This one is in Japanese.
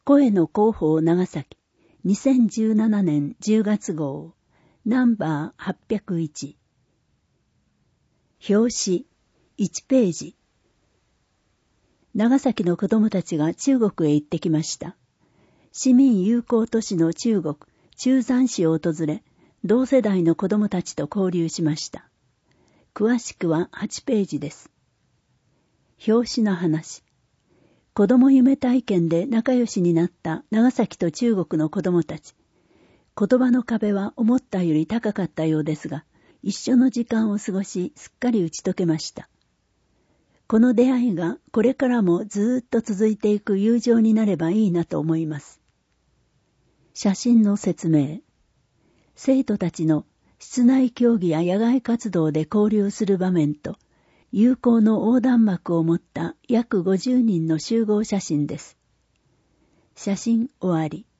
声の広報長崎2017年10月号ナンバー801表紙1ページ。長崎の子供たちが中国へ行ってきました。市民友好都市の中国中山市を訪れ、同世代の子供たちと交流しました。詳しくは8ページです。表紙の話。子供夢体験で仲良しになった長崎と中国の子供たち。言葉の壁は思ったより高かったようですが、一緒の時間を過ごし、すっかり打ち解けました。この出会いがこれからもずっと続いていく友情になればいいなと思います。写真の説明。生徒たちの室内競技や野外活動で交流する場面と、友好の横断幕を持った約50人の集合写真です。写真終わり。